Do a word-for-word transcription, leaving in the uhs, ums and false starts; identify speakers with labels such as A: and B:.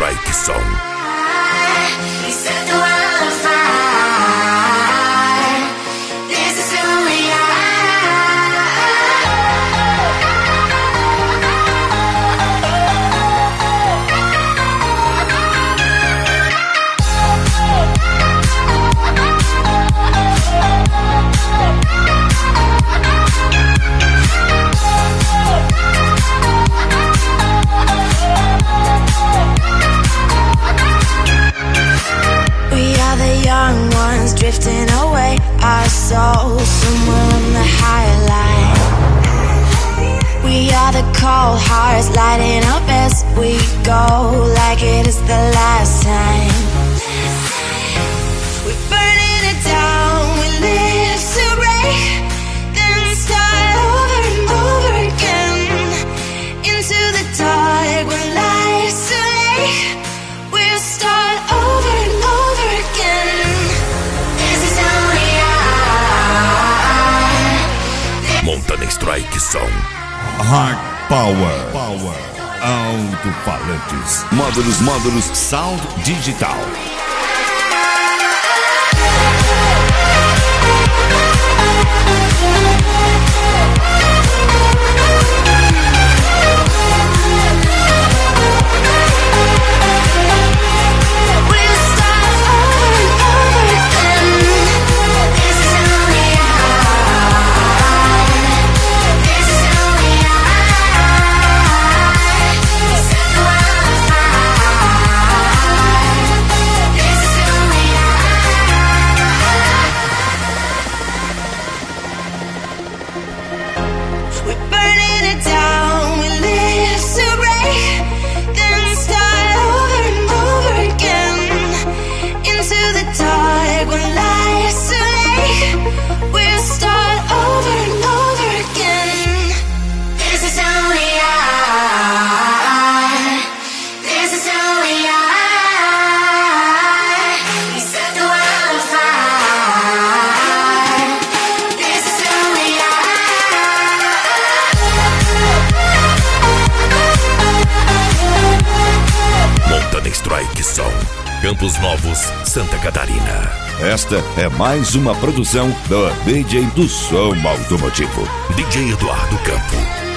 A: Strike Song.
B: Drifting away, our souls somewhere on the higher line. We are the cold hearts lighting up as we go, like it is the last time. We're burning it down, we live to break, then start over and over again. Into the dark when life's too late, we'll start over and over again.
A: Montana Strike Song.
C: Hard Power. Power. Alto-falantes. Módulos, módulos, sound digital.
A: Campos Novos, Santa Catarina.
C: Esta é mais uma produção do D J do Som Automotivo,
A: D J Eduardo Campo.